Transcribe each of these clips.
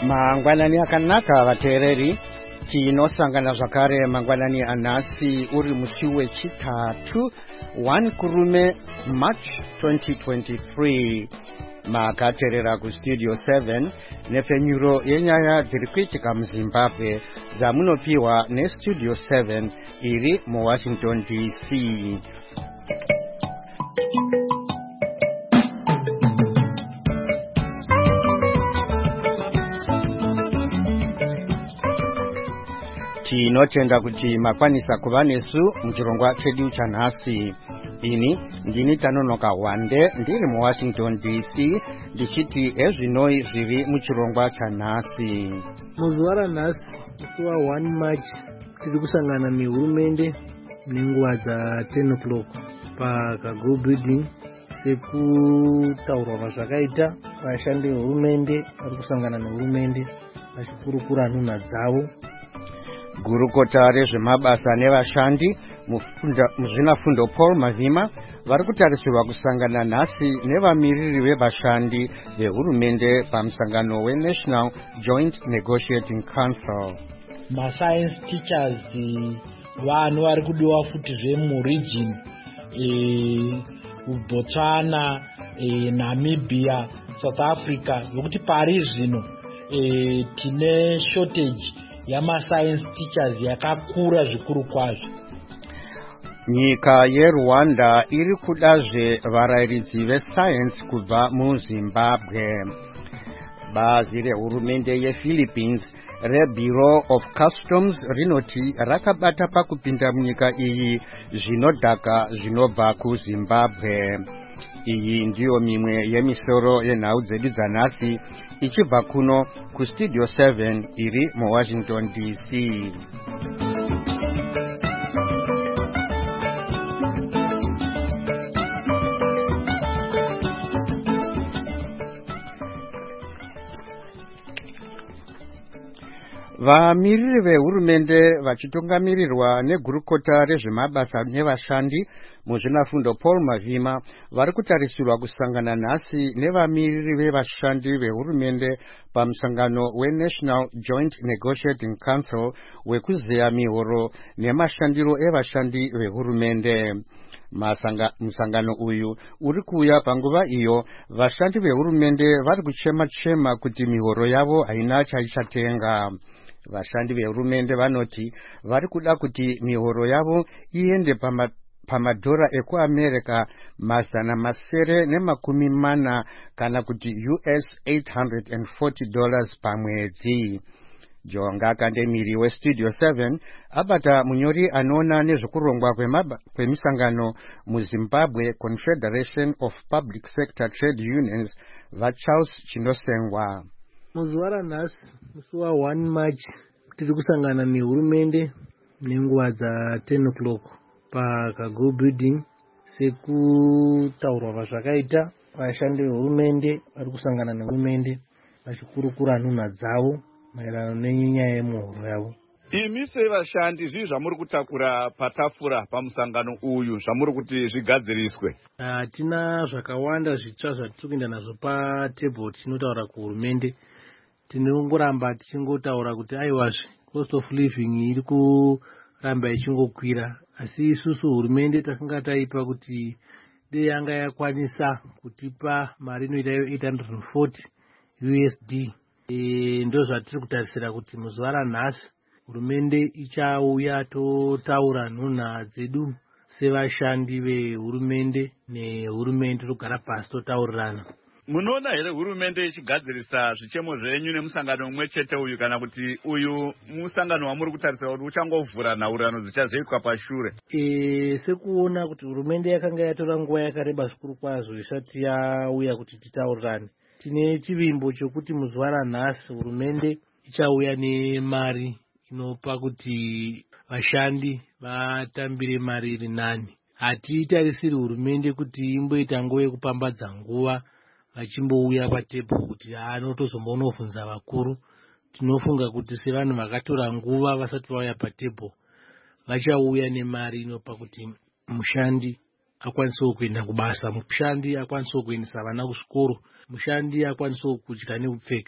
Mangwanani akanaka vateereri, tinosangana zvakare mangwanani anhasi uri musi wechitatu 1 kurume March 2023. Makateerera kustudio 7 nepfenyuro yenyaya dziri kuitika muZimbabwe dzamunopiwa nestudio 7 iri muWashington DC. Tinotenda kuti makwanisa kuva nesu muchirongwa chedu chanhasi. Ini ndini Tanonoka Wande ndiri muWashington DC ndichiti ezvinoi zviri muchirongwa chanhasi. Muzuva ranhasi musi wa 1 March tiri kusangana nehurumende nenguva dza10 o'clock paKago building sekutaurwa zvakaita vashandi vehurumende vari kusangana nehurumende vachikurukura nhunha dzavo. Gurukota rezvemabasa nevashandi muzvinafundo Paul Mavhima vari kutarisirwa kusangana nhasi nevamiriri vevashandi vehurumende pamusangano weNational Joint Negotiating Council. Mascience teachers vanhu vari kudiwa futi zvemuregion Botswana, Namibia, South Africa, nokuti pari zvino tine shortage yamascience teachers yakakura zvikuru kwazvo. Nyika yeRwanda iri kudazve varayiridzi vescience kubva muZimbabwe. Bazi rehurumende yePhilippines reBureau of Customs rinoti rakabata pakupinda munyika iyi zvinodhaka zvinobva kuZimbabwe. Iyi ndiyo mimwe yemisoro yenhau dzedu dzanhasi ichibva kuno kustudio 7 iri muWashington DC. Vamiriri vehurumende vachitungamirirwa negurukota rezvemabasa nevashandi muzvinafundo Paul Mavhima vari kutarisirwa kusangana nhasi nevamiriri vevashandi vehurumende pamusangano weNational Joint Negotiating Council wekuzeya mihoro nemashandiro evashandi vehurumende. Musangano uyu uri kuuya panguva iyo vashandi vehurumende vari kuchema kuti mihoro yavo haina chaichatenga. Vashandi vehurumende vanoti vari kuda kuti mihoro yavo iende pamadhora ekuAmerica $940 kana kuti US $840 pamwedzi. Jonga Kandemiri westudio 7 abata munyori anoona nezvekurongwa kwemisangano muZimbabwe Confederation of Public Sector Trade Unions vaCharles Chinosengwa. Muzuva ranhasi musi wa 1 March tiri kusangana nehurumende nenguva dza10 o'clock paKago building sekutaurwa zvakaita vashandi vehurumende vari kusangana nehurumende vachikurukura nhunha dzavo maererano nenyaya yemuhoro yavo. Imi sevashandi zvii zvamuri kutakura patafura pamusangano uyu zvamuri kuti zvigadziriswe? Tina zvakawanda zvitsva zvatiri kuenda nazvo patebhuru tinotaura kuhurumende. Tinongoramba tichingotaura kuti aiwazve cost of living iri kuramba ichingokwira, asi isusu hurumende takanga taipa kuti dei yanga yakwanisa kutipa mari inoita $840 USD. Ndo zvatiri kutarisira kuti muzuva ranhasi hurumende ichauya totaura nhunha dzedu sevashandi vehurumende nehurumende togara pasi totaurirana. Munoona here hurumende ichigadzirisa zvichemo zvenyu nemusangano umwe chete uyu, kana kuti uyu musangano wamuri kutarisira kuti uchangovhura nhaurano dzichazoitwa pashure? Sekuona kuti hurumende yakanga yatora nguva yakareba zvikuru kwazvo isati yauya kuti titaurirane, tine chivimbo chokuti muzuva ranhasi hurumende ichauya nemari inopa kuti vashandi vatambire mari iri nani. Hatitarisiri hurumende kuti imboita nguva yekupambadza nguva vachimbouya patebhuru kuti anotozombonovhunza vakuru. Tinofunga kuti sevanhu vakatora nguva vasati vauya patebhuru vachauya nemari inopa kuti mushandi akwanisewo kuenda kubasa, mushandi akwanisewo kuendesa vana kuchikoro, mushandi akwanisewo kudya nekupfeka.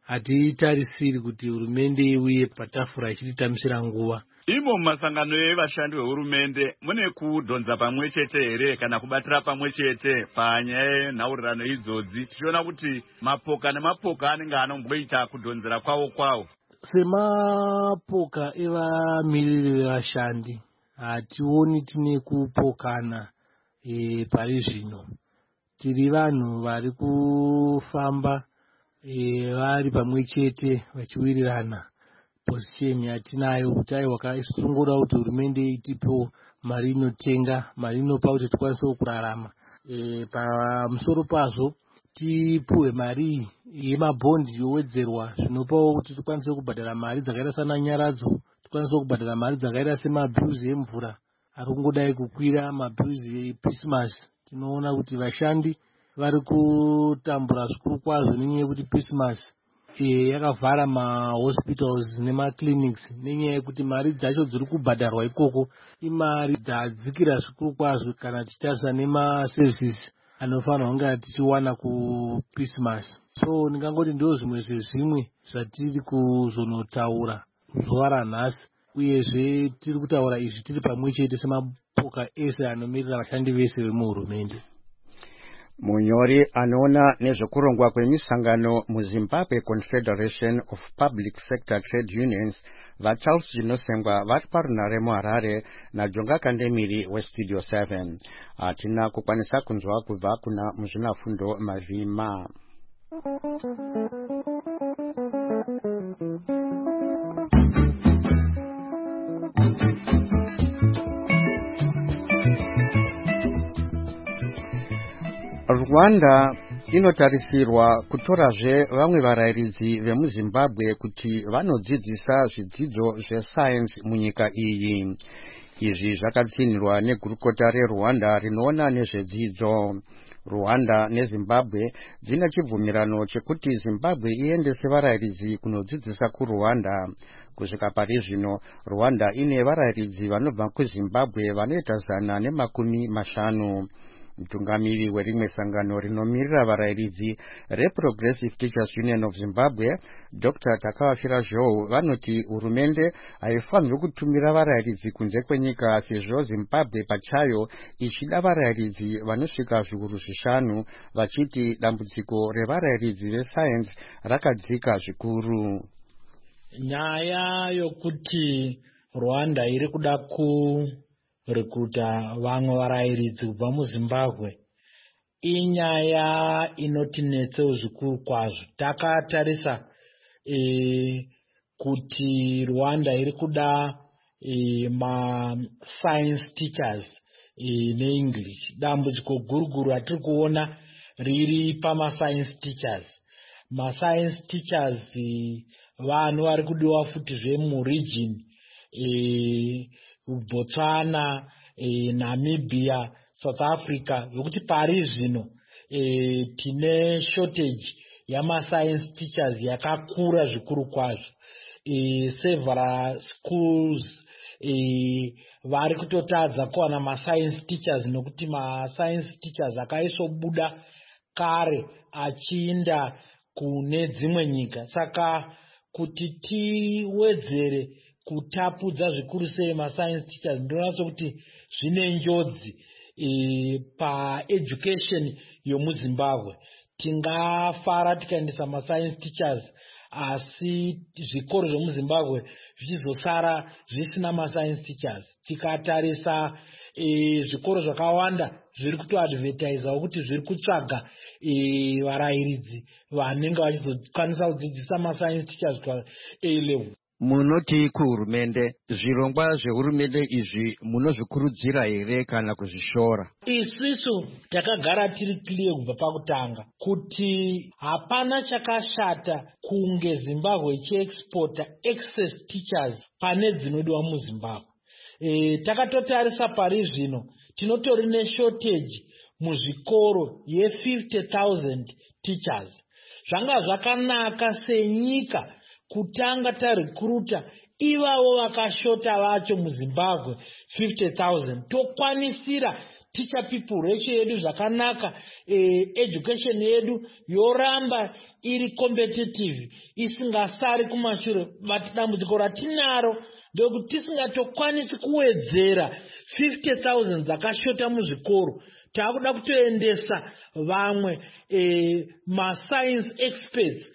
hatitarisiri kuti hurumende iuye patafura ichititamisira nguva. Imo mumasangano evashandi vehurumende mune kudhonza pamwe chete here kana kubatira pamwe chete panyaya yenhaurirano idzodzi, tichiona kuti mapoka nemapoka anenge anomboita kudhonzera kwawo? Semapoka evamiriri vevashandi hationi tine kupokana pari zvino. Tiri vanhu vari kufamba vari pamwe chete vachiwirirana position yatinayo kuti aiwakasunguda kuti hurumende itipewo mari inotenga, mari inopa kuti tikwanisewo kurarama. Pamusoro pazvo tipuwe mari yemabhondi yowedzerwa zvinopawo kuti tikwanise kubhadhara mari dzakaita sana nyaradzo, tikwanise kubhadhara mari dzakaita semabhiuzi emvura ari kungodai kukwira, mabhiuzi eChristmas. Tinoona kuti vashandi vari kutambura zvikuru kwazvo nenyaya yekuti Christmas yakavhara mahospitals nemaclinics, nenyaya yekuti mari dzacho dziri kubhadharwa ikoko imari dzadzikira zvikuru kwazvo kana tichitarisa nemaservices anofanirwa kunge tichiwana kuChristmas. So ndingangoti ndo zvimwe zvezvimwe zvatiri kuzonotaura zuva ranhasi, uyezve tiri kutaura izvi tiri pamwe chete semapoka ese anomirira vashandi vese vemuhurumende. Munyori anoona nezvekurongwa kwemisangano muZimbabwe Confederation of Public Sector Trade Unions vaCharles Jinosengwa vari parunare muHarare naJonga Kandemiri weStudio 7. Hatina kukwanisa kunzwa kubva kuna muzvinafundo Mavhima. Rwanda inotarisirwa kutorazve vamwe varayiridzi vemuZimbabwe kuti vanodzidzisa zvidzidzo zvesayensi munyika iyi. Izvi zvakatsinirwa negurukota reRwanda rinoona nezvedzidzo. Rwanda neZimbabwe dzina chibvumirano chekuti Zimbabwe iendese varayiridzi kunodzidzisa kuRwanda. Kusvika pari zvino Rwanda ine varayiridzi vanobva kuZimbabwe vanoita 150. Mtungamiri werimwe sangano rinomirira varayiridzi reProgressive Teachers Union of Zimbabwe, Dr. Takawafira Zhou, vanoti hurumende haifanirwi kutumira varayiridzi kunze kwenyika sezvo Zimbabwe pachayo ichida varayiridzi vanosvika zviuru 5, vachiti dambudziko revarayiridzi vesayensi rakadzika zvikuru. Nyaya yokuti Rwanda iri kuda kurikuta vamwe varayiridzi kubva muZimbabwe inyaya inotinetsewo zvikuru kwazvo. Takatarisa kuti Rwanda iri kuda ma-science teachers neEnglish. Dambudziko guruguru atiri kuona riri pama-science teachers. Ma-science teachers vanhu vari kudiwa futizve muregion Botswana, Namibia, South Africa, yokuti pari zvino tine shortage yama-science teachers yakakura zvikuru kwazvo. Several schools vari kutotadza kuwana ma-science teachers nokuti ma-science teachers akaisobuda kare achiinda kune dzimwe nyika. Saka kuti tiwedzere kutapudza zvikuru sei ma-science teachers, ndinoona sokuti zvine njodzi paeducation yomuZimbabwe. Tingafara tikaendesa ma-science teachers asi zvikoro zvemuZimbabwe zvichizosara zvisina ma-science teachers. Tikatarisa zvikoro zvakawanda zviri kutoadvertisawo kuti zviri kutsvaga varayiridzi vanenge vachizokwanisa kudzidzisa ma-science teachers kuA-level. Munoti kuhurumende zvirongwa zvehurumende izvi munozvikurudzira here kana kuzvishora? Isusu takagara tiri clear kubva pakutanga kuti hapana chakashata kunge Zimbabwe ichiexporta excess teachers pane dzinodiwa muZimbabwe. Takatotarisa pari zvino tinotori neshortage muzvikoro ye50,000 teachers. Zvanga zvakanaka senyika kutanga tarekruta ivavo vakashota vacho muZimbabwe 50,000 tokwanisira teacher people ratio yedu zvakanaka, education yedu yoramba iri competitive isingasari kumashure. But dambudziko ratinaro ndekuti tisingatokwanisi kuwedzera 50,000 dzakashota muzvikoro. Takuda kutoendesa vamwe mascience experts.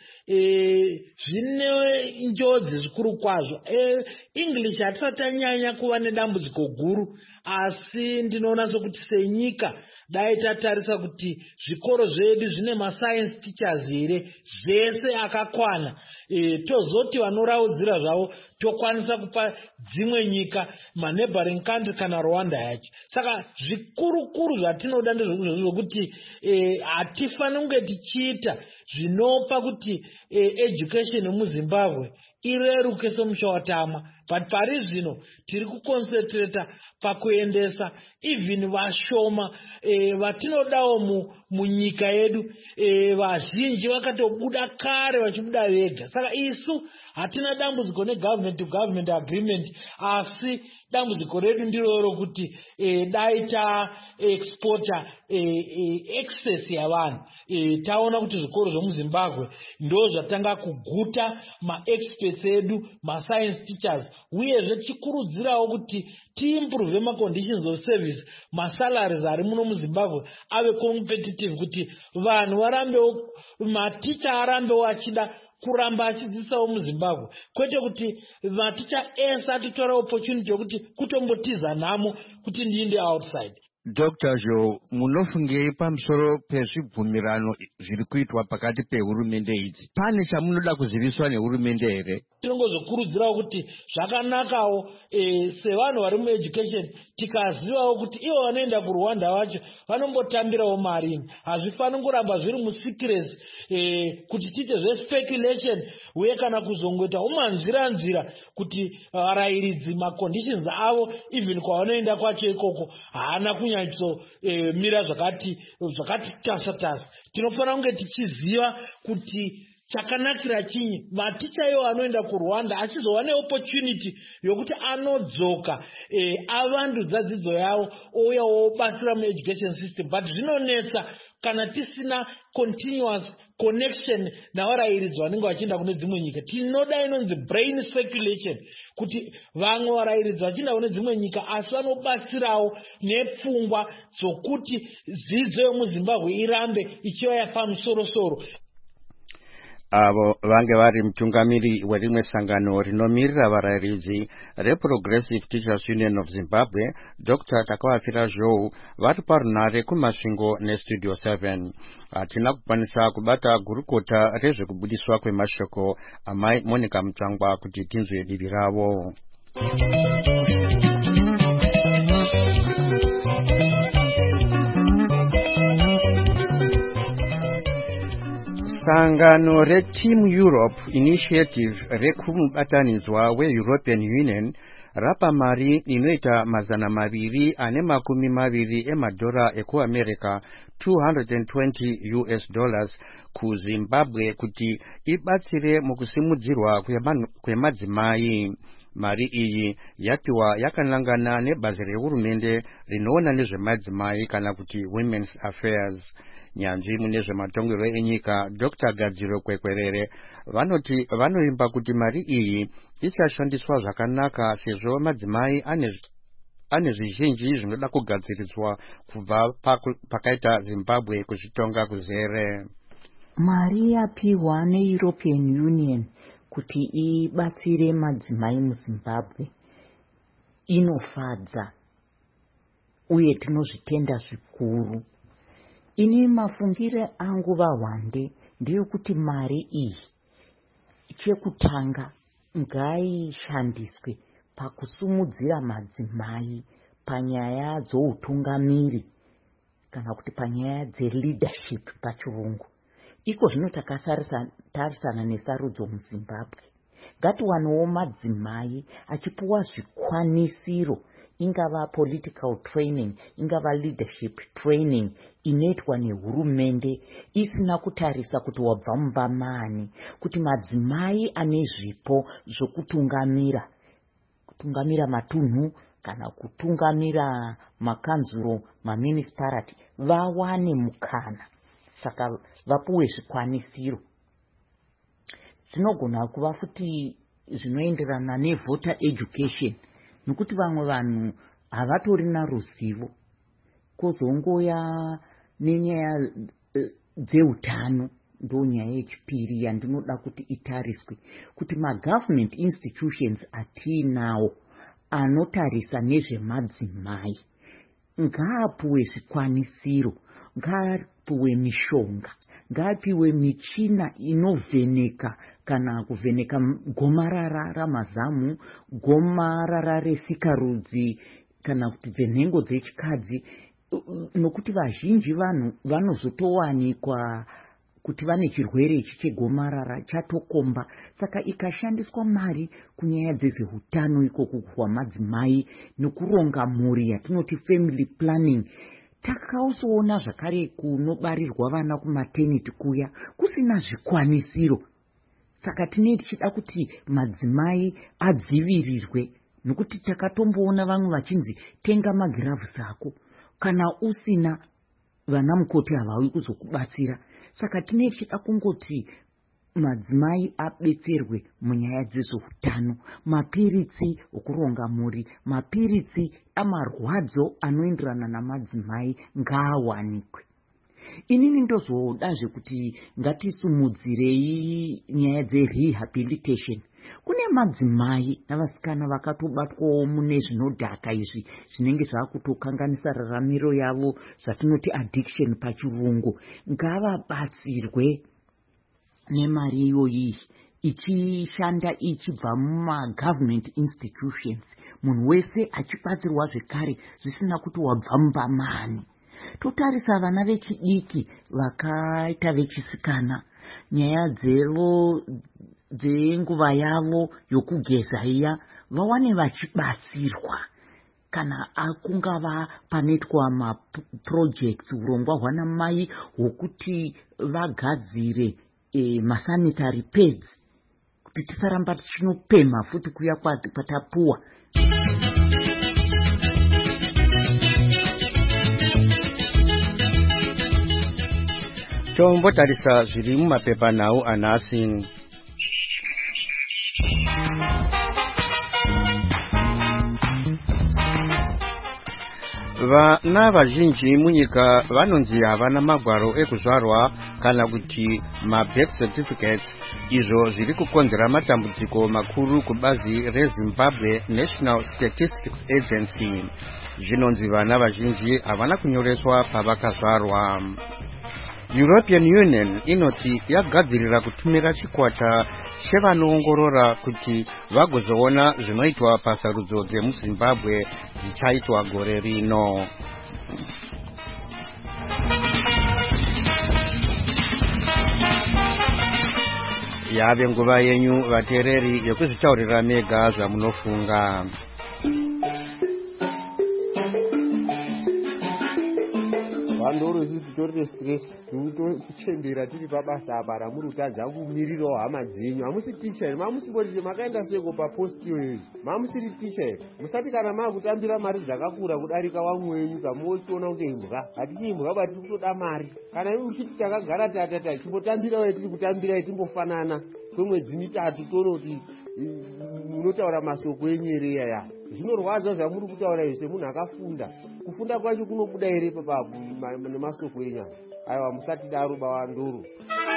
Zvine njodzi zvikuru kwazvo. English hatisati tanyanya kuva nedambudziko guru, asi ndinoona sokuti senyika dai tatarisa kuti zvikoro zvedu zvine mascience teachers here zvese akakwana, tozoti vanoraudzira zvavo tokwanisa kupa dzimwe nyika, maneighboring country kana Rwanda yacho. Saka zvikuru zvatinoda ndezvokuti hatifaniri kunge tichiita zvinopa kuti education muZimbabwe ireruke semusha watamwa. But pari zvino tiri kuconcentrata pakuendesa even vashoma vatinodawo munyika yedu, vazhinji vakatobuda kare vachibuda vega. Saka isu hatina dambudziko negovernment to government agreement, asi dambudziko redu ndiro rokuti dai taexporta excess yavanhu. Taona kuti zvikoro zvemuZimbabwe ndo zvatanga kuguta maexperts edu, mascience teachers, uyezve tichikurudzirawo kuti tiimprove maconditions of service, masalaries ari muno muZimbabwe ave competitive, kuti vanhu varambewo, maticha arambewo achida kuramba achidzisawo muZimbabwe, kwete kuti maticha ese atitora opportunity yokuti kutombotiza nhamo kuti ndiinde outside. Dr. Jo, munofungei pamusoro pezvibvumirano zviri kuitwa pakati pehurumende idzi? Pane chamunoda kuziviswa nehurumende here? Tinongozokurudzirawo kuti zvakanakawo sevanhu vari mueducation tikazivawo kuti ivo vanoenda kuRwanda vacho vanombotambirawo marini. Hazvifaniri kuramba zviri musecrecy kuti tiite zvespekulation uye kana kuzongoita umanzira kuti varayiridzi maconditions avo even kwavanoenda kwacho ikoko haana mira zvakati tasa. Tinofanira kunge tichiziva kuti chakanakira chinyi. Maticha iwo anoenda kuRwanda achizova neopportunity yokuti anodzoka avandudza dzidzo yavo ouya obatsira mueducation system. But zvinonetsa kana tisina continuous connection navarayiridzi vanenge vachienda kune dzimwe nyika. Tinoda inonzi brain speculation, kuti vamwe varayiridzi vachienda kune dzimwe nyika asi vanobatsirawo nepfungwa dzokuti dzidzo yomuZimbabwe irambe ichiva pamusoro-soro. Avo vange vari mutungamiri werimwe sangano rinomirira varayiridzi reProgressive Teachers Union of Zimbabwe, Dr. Takawafira Zhou, vari parunare kumasvingo neStudio 7. Hatina kukwanisa kubata gurukota rezvekubudiswa kwemashoko amai Monica Mutsvangwa kuti tinzwe divi ravo. Sangano reTeam Europe Initiative rekumubatanidzwa weEuropean Union rapa mari inoita $220 emadhora ekuAmerica, $220 kuZimbabwe kuti ibatsire mukusimudzirwa kwemadzimai. Mari iyi yapiwa yakanangana nebazi rehurumende rinoona nezvemadzimai kana kuti Women's Affairs. Nyanzvi munezvematongerwo enyika Dr. Gadziro Kwekwerere vanoti vanoimba kuti mari iyi ichashandiswa zvakanaka sezvo madzimai ane zvizhinji zvinoda kugadziridzwa kubva pakaita Zimbabwe kuzvitonga kuzere. Mari yapiwa neEuropean Union kuti ibatsire madzimai muZimbabwe inofadza uye tinozvitenda zvikuru. Ini mafungire angu vahwande ndeyekuti mari iyi chekutanga ngaishandiswe pakusumudzira madzimai panyaya dzoutungamiri kana kuti panyaya dzeleadership pachirungu. Iko zvino takatarisana nesarudzo muZimbabwe. Ngatiwanewo madzimai achipuwa zvikwanisiro, ingava political training, ingava leadership training inoitwa nehurumende isina kutarisa kuti wabva mumba mani, kuti madzimai ane zvipo zvokutungamira matunhu, kana kutungamira makanzuro, mamunicipality vawane mukana, saka vapuwe zvikwanisiro. Zvinogona kuva futi zvinoenderana nevoter education, nekuti vamwe vanhu havatorina ruzivo. Kozongoya nenyaya dzeutano, ndo nyaya yechipiri yandinoda kuti itariswe, kuti magovernment institutions atinawo anotarisa nezvemadzimai ngaapuwe zvikwanisiro, ngaapuwe mishonga, ngaapiwe michina inovheneka kana kuvheneka gomarara ramazamu, gomarara resikarudzi kana kuti dzenhengo dzechikadzi, nokuti vazhinji vanhu vanozotowanikwa kuti vane chirwere ichi chegomarara chatokomba. Saka ikashandiswa mari kunyaya dzezveutano ikoku hwamadzimai nekuronga mhuri yatinoti family planning, takausoona zvakare kunobarirwa vana kumaternity kuya kusina zvikwanisiro. Saka tinenge tichida kuti madzimai adzivirirwe, nokuti takatomboona vamwe vachinzi tenga magiravhusi ako, kana usina vana mukoti havawi kuzokubatsira. Saka tinenge tichida kungoti madzimai abetserwe munyaya dzezveutano, mapiritsi okuronga mhuri, mapiritsi amarwadzo anoenderana namadzimai ngaawanikwe. Inini ndozodazve kuti ngatisumudzirei nyaya dzerehabilitation. Kune madzimai navasikana vakatobatwawo mune zvinodhaka izvi zvinenge zvakutokanganisa raramiro yavo, zvatinoti addiction pachirungu. Ngavabatsirwe nemari iyoyi ichishanda ichibva mumagovernment institutions, munhu wese achibatsirwa zvekare zvisina kuti wabva mubamani. Totarisa vana vechidiki vakaita vechisikana, nyaya dzevo dzenguva yavo yokugeza iya vawane vachibatsirwa. Kana akungava panoitwa maprojects, urongwa hwana mai hwokuti vagadzire masanitary pads, kuti tisaramba tichinopemha futi kuya kwatapuwa. Tombotarisa zviri mumapepa nawo anhasi. Vana vazhinji munyika vanonzi havana magwaro ekuzvarwa kana kuti mabirth certificates, izvo zviri kukonzera matambudziko makuru kubazi reZimbabwe National Statistics Agency. Zvinonzi vana vazhinji havana kunyoreswa pavakazvarwa. European Union inoti yagadzirira kutumira chikwata chevanoongorora kuti vagozoona zvinoitwa pasarudzo dzemuZimbabwe dzichaitwa gore rino. Yave nguva yenyu vateereri yekuzvitaurira mega zvamunofunga. Vandoro titori stress kuchembera tiri pabasa apa ramuri kutadza kumirirawo hama dzenyu. Hamusi ticha here, mamusibori makaenda seko paposti iyoyo, mamusiri ticha here. Musati kana maakutambira mari dzakakura kudarika wamwe wenyu kamochiona kunge imbwa. Hatisi imbwa bati kutoda mari. Kana iwe uchiti takagara tatata chimbotambirawo tiri kutambirai timbofanana kwemwedzi mitatu toona kuti munotaura masoko enyereya ya. Zvinorwadza zvamuri kutaura izvo semunhu akafunda. Kufunda kwacho kunobuda here nemasoko enyama. Aiwa, musati daro bawanduru.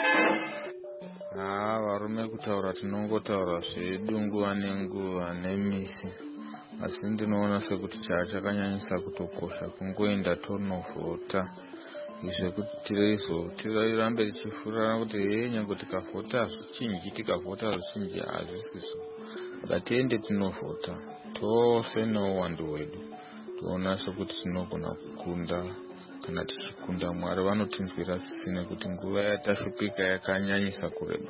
Varume kutaura tinongotaura zvedu nguva nenguva nemisi, asi ndinoona sekuti chakanyanyisa kutokosha kungoenda tonovhota, zvekuti tirambe tichifurana kuti nyange tikavhota zvichinji hazvisizvo. Ngatiende tinovhota tose neuwandu hwedu, toona sekuti tinogona kukunda. Kana tichikunda Mwari vanotinzwira sisi nekuti nguva yatashupika yakanyanyisa kureba.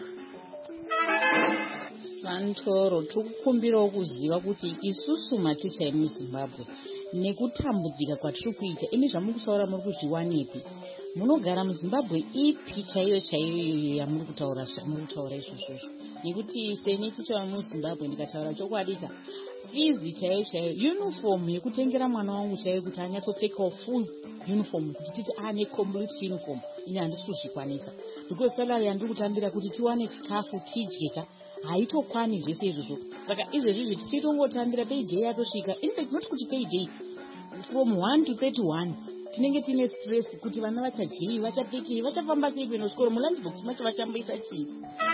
Vantoro tikukumbirawo kuziva kuti isusu maticha emuZimbabwe nekutambudzika kwatiri kuita, imi zvamurikutaura muri kuzviwanepi? Munogara muZimbabwe ipi chaiyo yamuri kutaura izvozvo? Nekuti seni ticha wemuZimbabwe ndikataura chokwadika, fizi chaiyo chaiyo, uniform yekutengera mwana wangu chaiyo kuti anyatsopfekawo full uniform, kuti titi ane complete uniform, ini handisi kuzvikwanisa because salary yandiri kutambira kuti tiwane chikafu tidyeka haitokwani zvese izvozvo. Saka izvezvizvi tichitongotambira payday yatosvika, in fact not kuti payday, from 1 to 31 tinenge tine stress kuti vana vachadyei, vachapfekei, vachafamba sei kuenda kuchikoro, mulunchbox macho vachamboisa chii.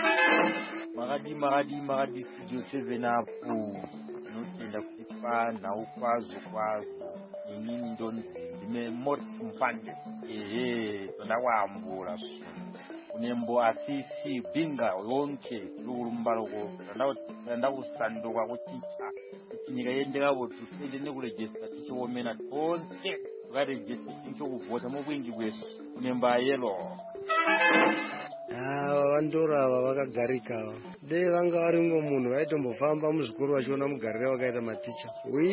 makadi studio 7 apo tinotenda kuti panhau kwazvo inini ndonzi ndime Morris Mpande. Toda kuambura kunembo asisi binga yonke lurumba loko ndanda kusanduka kuticha kuti nyika yendekavo tuende nekurejista tichiomena tonse tukarejista tichokuvhota mubwingi bwesu kunembo ayelo. Vandora ava vakagarika dei vanga varingo munhu vaitombofamba muzvikoro vachiona mugariro vakaita maticha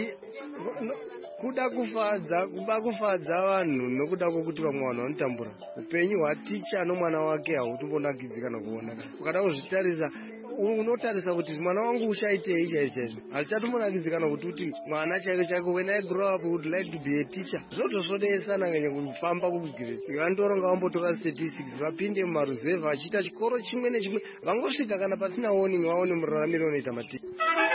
kuda kufadza vanhu nokuda kwokuti vamwe vanhu vanotambura upenyu hwaticha nomwana wake hautombonakidzikana kuona. Ukada kuzvitarisa unotarisa kuti mwana wangu uchaitei chaizvo hazichatombonakidzikana kuti mwana chaiko when I grow up would like to be a teacher. Zvotosodesana nganya kufamba kugireti vandoronga vambotora statistics vapinde mumaruzevha vachiita chikoro chimwe nechimwe vangosvika kana pasina warning vaone muraramiro unoita maticha.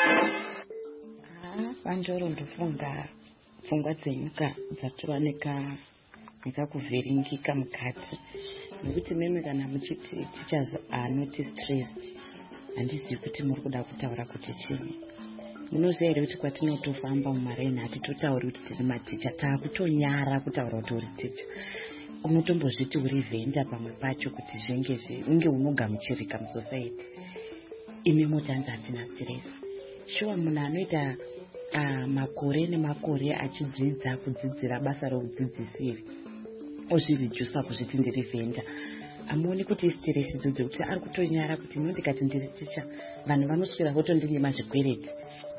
Vandoro ndofunga pfungwa dzenyika dzatova nekakuvhiringika mukati, nekuti meme kana muchiti teachers are not stressed, handizivi kuti muri kuda kutaura kuti chini. Munoziva here kuti kwatinotofamba mumaraini hatitotauri kuti tiri maticha, taakutonyara kutaura kuti uri ticha. Unotombozviti uri vhenda pamwe pacho kuti unge unogamuchirika musociety. Imi motanzi hatina stress. Shuwa munhu anoita makore nemakore achidzidza kudzidzira basa reudzidzisiri ozvirijusa kuzviti ndiri vhenda, amuoni kuti istress idzodzo kuti ari kutonyara kuti ndikati ndiri ticha vanhu vanoswera votondinyima zvikwereti.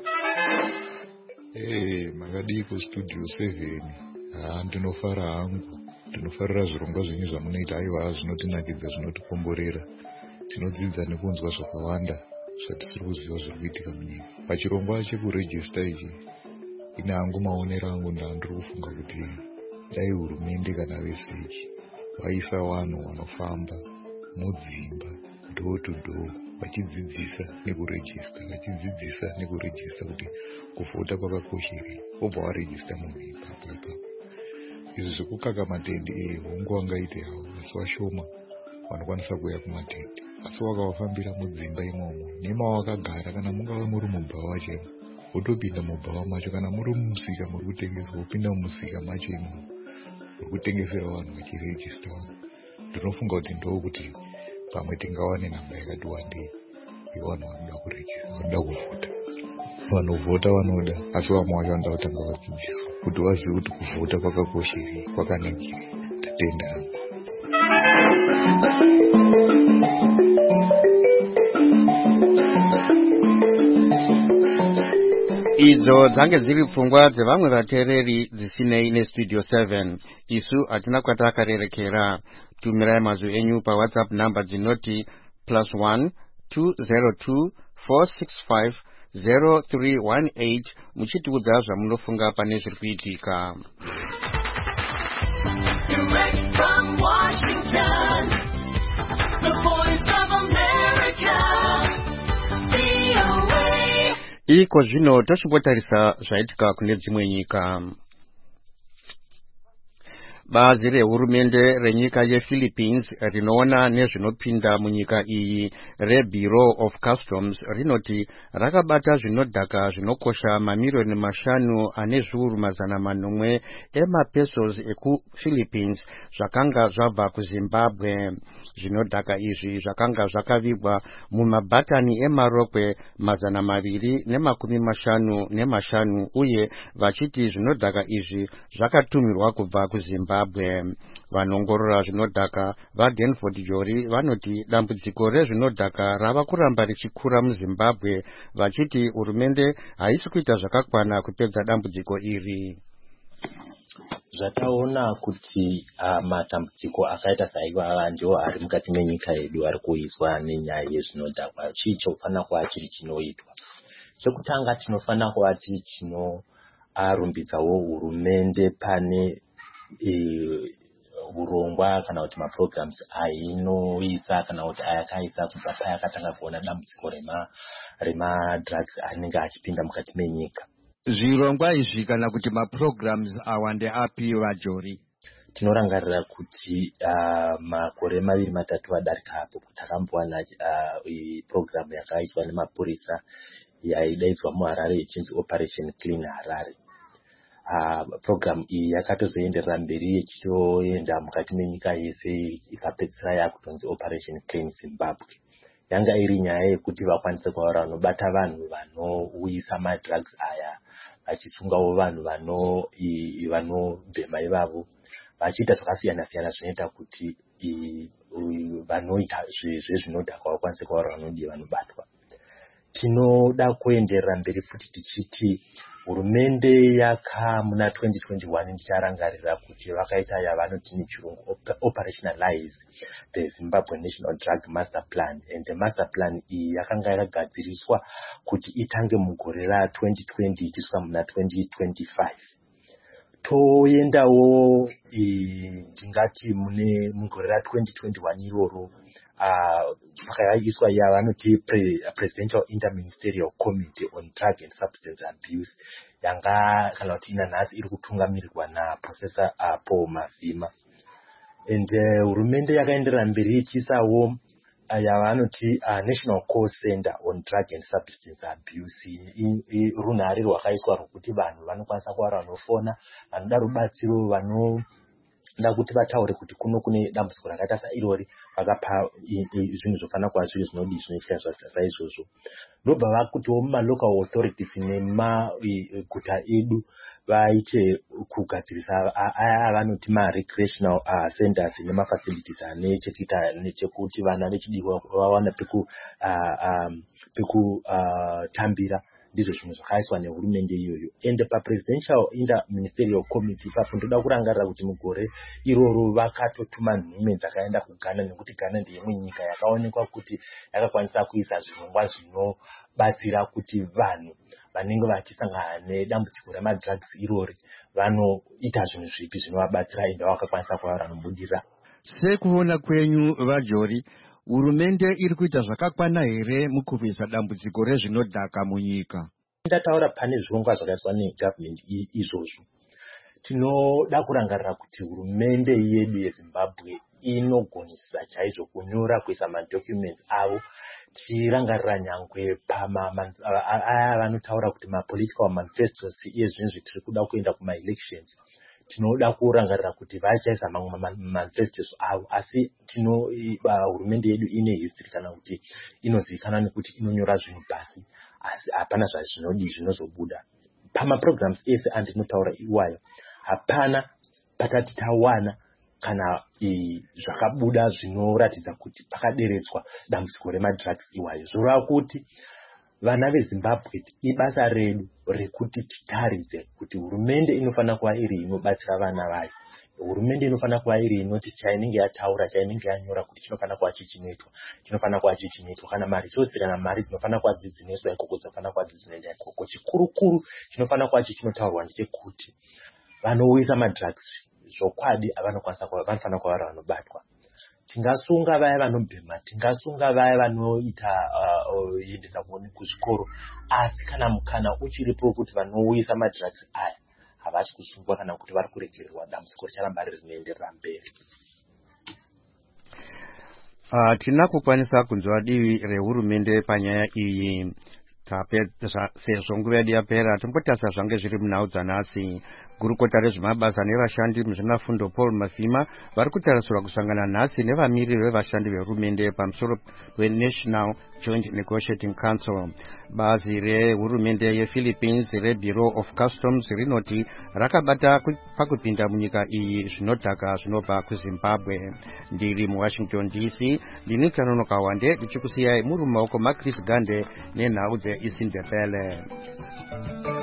Makadiko studio 7 ndinofara hangu, ndinofarira zvirongwa zvenyu zvamunoita. Aiwa, zvinotinakidza, zvinotikomborera, tinodzidza nekunzwa zvakawanda zvatisiri kuziva zviri kuitika munyika. Pachirongwa chekurejista ichi ine hangu maonero angu ndandiri kufunga kuti dai hurumende kana vesechi vaisa vanhu vanofamba mudzimba door to door vachidzidzisa nekurejista kuti kuvhota kwakakosherei, obva warejista munhu ipapo. Izvi zvekukaka matende hongu vangaite havo, asi vashoma vanokwanisa kuuya kumatende. Asi wakavafambira mudzimba imomo nemawakagara, kana mungava muri mubhawa chemo wotopinda mubhawa macho, kana muri mumusika muri kutengeswa wopinda mumusika macho imomo muri kutengesera vanhu vachirejista vanhu. Ndinofunga kuti ndokuti pamwe tingawane namba yakati wandei yevanhu vanoda kurejista, vanoda kuvhota. Vanovhota vanoda, asi vamwe vacho vanoda kutanga vadzidziswa kuti vazive kuti kuvhota kwakakosherei, kwakanakirei. Tatenda hangu. Idzo dzange dziri pfungwa dzevamwe vateereri dzisinei nestudio 7. Isu hatina kwatakarerekera. Tumirai mazwi enyu paWhatsApp namba dzinoti +1 202 465 0318 muchitiudza zvamunofunga pane zviri kuitika. Direct from Washington, the voice of America, VOA. Iko zvino tochimbotarisa zvaitika kune dzimwe nyika. Bazi rehurumende renyika yePhilippines rinoona nezvinopinda munyika iyi reBureau of Customs rinoti rakabata zvinodhaka zvinokosha mamiliyoni 5 ane zviuru 800 emapesos ekuPhilippines zvakanga zvabva kuZimbabwe. Zvinodhaka izvi zvakanga zvakavigwa mumabhatani emarokwe 255 uye vachiti zvinodhaka izvi zvakatumirwa kubva kuZimbabwe. Vanongorora zvinodhaka vaDenford Jori vanoti dambudziko rezvinodhaka rava kuramba richikura muZimbabwe, vachiti hurumende haisi kuita zvakakwana kupedza dambudziko iri. Zvataona kuti matambudziko akaita saiwawa ndiwo ari mukati menyika yedu ari kuizwa nenyaya yezvinodhaka. Chii chofanira kuva chiri chinoitwa? chekutanga tinofana kuati arumbidzawo hurumende pane urongwa kana kuti maprograms ainoisa kana kuti ayakaisa kubva payakatanga kuona dambudziko remadrugs anenge achipinda mukati menyika. Zvirongwa izvi kana kuti maprograms awande api Vajori? Tinorangarira kuti makore 2-3 adarika apo takambowana program yakaiswa nemapurisa yaidaidzwa muHarare ichinzi Operation Clean Harare. Program iyi yakatozoenderera mberi ichitoenda mukati menyika yese ikapedzisira yakutonzi Operation Clean Zimbabwe. Yanga iri nyaya yekuti vakwanise kuvaura vanobata vanhu vanouyisa madrugs aya, vachisungawo vanhu vanobhema ivavo, vachiita zvakasiyana-siyana zvinoita kuti vanoita zvezvinodhaka vakwanise kuvaura vanodiwa vanobatwa. Tinoda kuenderera mberi futi tichiti hurumende muna 2021 ndicharangarira kuti vakaita yavanoti nechirungu operationalize the Zimbabwe National Drug Master Plan, and the master plan iyi yakanga yakagadziriswa kuti itange mugore ra2020 ichisvika muna 2025. Toendawo tingati mugore ra2021 iroro pakaiswa yavanoti Presidential Interministerial Committee on Drug and Substance Abuse, yanga kana kuti nanhasi iri kutungamirirwa naProfessor Paul Mavhima. And hurumende yakaenderera mberi ichiisawo yavanoti National Call Center on Drug and Substance Abuse, runhare rwakaiswa rwokuti vanhu vanokwanisa kuva vanofona, vanoda rubatsiro, vanoda kuti vataure kuti kune dambudziko rakaita sairori, vakapa zvinhu zvofana kuva zviri zvinoitika saizvozvo. Ndobva vakutiwo mumalocal authorities nemaguta edu vaite kugadzirisa aya vanoti recreational centers nemafacilities ane chekuita nechekuti vana vechidiki vawana pekutambira. Ndizvo zvinhu zvakaiswa nehurumende iyoyo. Ende paPresidential Interministerial Committee ipapo ndoda kurangarira kuti mugore iroro vakatotuma nhume dzakaenda kuGhana, nekuti Ghana ndeyimwe nyika yakaonekwa kuti yakakwanisa kuisa zvirongwa zvinobatsira kuti vanhu vanenge vachisangana nedambudziko remadrugs irori vanoita zvinhu zvipi zvinovabatsira, ende vakakwanisa kuva vanobudirira. Sekuona kwenyu Vajori, hurumende iri kuita zvakakwana here mukurwisa dambudziko rezvinodhaka munyika? Ndataura pane zvirongwa zvakaiswa negovernment izvozvo. Tinoda kurangarira kuti hurumende yedu yeZimbabwe inogonisa chaizvo kunyora kuisa madocuments avo, tichirangarira nyangwe aya vanotaura kuti mapolitical manifestos ezvinhu tiri kuda kuenda kuma-elections. Tinoda kurangarira kuti vachaisa mamwe manifestos avo, asi hurumende yedu ine history kana kuti inozivikanwa nekuti inonyora zvinhu pasi, asi hapana zvinozobuda. Pamaprograms ese andinotaura iwayo, hapana patati tawana kana zvakabuda zvinoratidza kuti pakaderedzwa dambudziko remadrugs iwayo. Zvoreva kuti vana veZimbabwe ibasa redu rekuti titaridze kuti hurumende inofana kuva iri inobatsira vana vayo. Hurumende inofana kuva iri inoti chainenge yataura, chainenge yanyora kuti chinofana kuva chinofana kuva chinoitwa. Kana marisosi kana mari dzinofana kuva dzidzinoiswa ikoko dzinofana kuva dzidzinoenda ikoko. Chikurukuru chinofana kuva chinotaurwa ndechekuti vanouyisa madrugs zvokwadi vanofana kuva vanobatwa. Tingasunga vaya vanobhema, tingasunga vaya vanoita endesa kuzvikoro, asi kana mukana uchiripo wekuti vanouyisa madrugs aya havasi kusungwa kana kuti vari kuregererwa, dambudziko richaramba riri rinoenderera mberi. Tina kukwanisa kunzwa divi rehurumende panyaya iyi. Sezvo nguva yedu yapera, tombotarisa zvange zviri munhau dzanhasi. Gurukota rezvemabasa nevashandi muzvinafundo Paul Mavhima vari kutarisirwa kusangana nhasi nevamiriri vevashandi vehurumende pamusoro peNational Joint Negotiating Council. Bazi rehurumende yePhilippines reBureau of Customs rinoti rakabata pakupinda munyika iyi zvinodhaka zvinobva kuZimbabwe. Ndiri muWashington DC, ndini Kanonoka Wande, ndichikusiyai muri mumaoko maChris Gande nenhau dzeIsindebele.